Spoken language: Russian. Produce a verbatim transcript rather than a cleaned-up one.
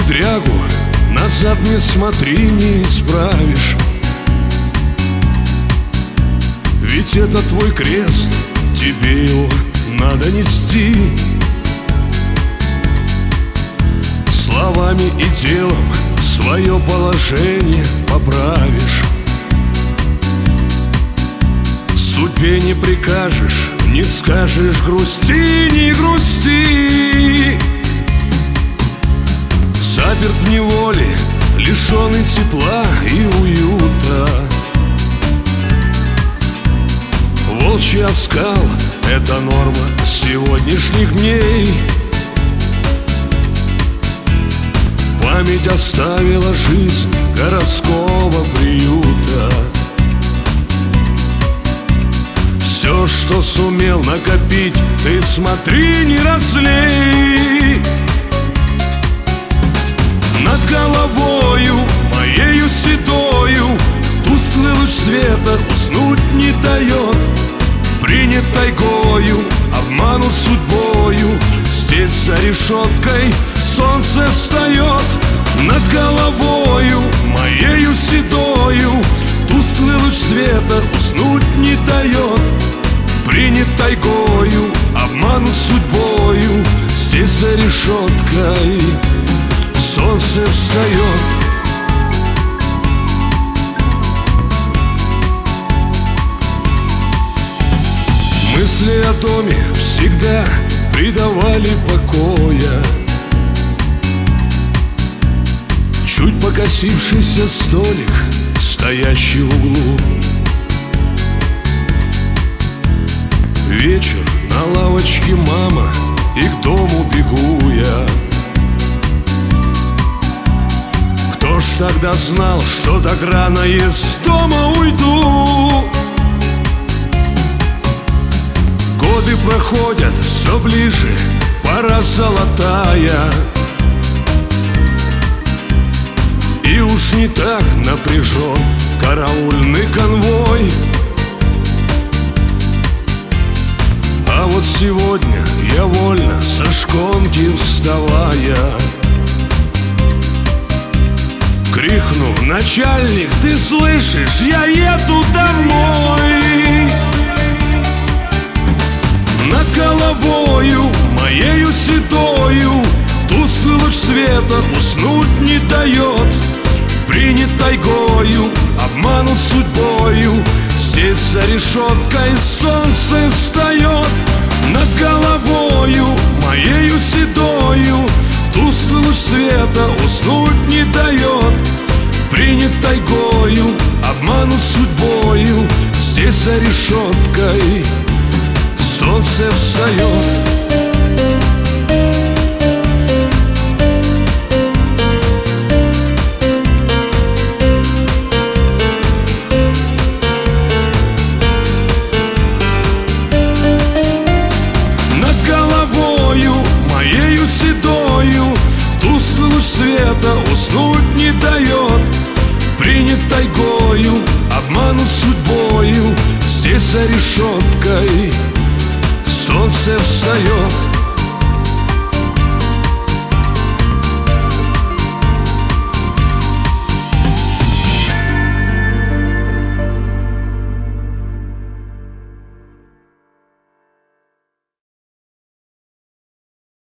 передрягу назад не смотри, не исправишь. Ведь это твой крест, тебе его надо нести. Словами и делом свое положение поправишь. Судьбе не прикажешь, не скажешь грусти, не грусти. Заперт в неволе, лишенный тепла и уюта. Волчий оскал — это норма сегодняшних дней. Память оставила жизнь городского приюта. Все, что сумел накопить, ты смотри, не разлей. Над головою моею седою тусклый луч света уснуть не дает. Принят тайгою, обманут судьбою, здесь за решеткой солнце встает. Над головою моею седою тусклый луч света уснуть не дает. Принят тайгою, обманут судьбою, здесь за решеткой солнце встает. Мысли о доме всегда придавали покоя. Чуть покосившийся столик, стоящий в углу. Вечер на лавочке мама, и к дому бегу я. Кто ж тогда знал, что так рано из дома уйду? Годы проходят все ближе, пора золотая. И уж не так напряжен караульный конвой. А вот сегодня я вольно со шконки вставая крикну: начальник, ты слышишь, я еду домой. Над головою моею седою тусклый луч света уснуть не дает. Принят тайгою, обманут судьбою, здесь за решеткой солнце встает. Над головою моею седою тусклый луч света уснуть не дает. Принят тайгою, обманут судьбою, здесь за решеткой солнце встает. Седою тусклый луч света уснуть не дает. Принят тайгою, обманут судьбою, здесь за решеткой солнце встает.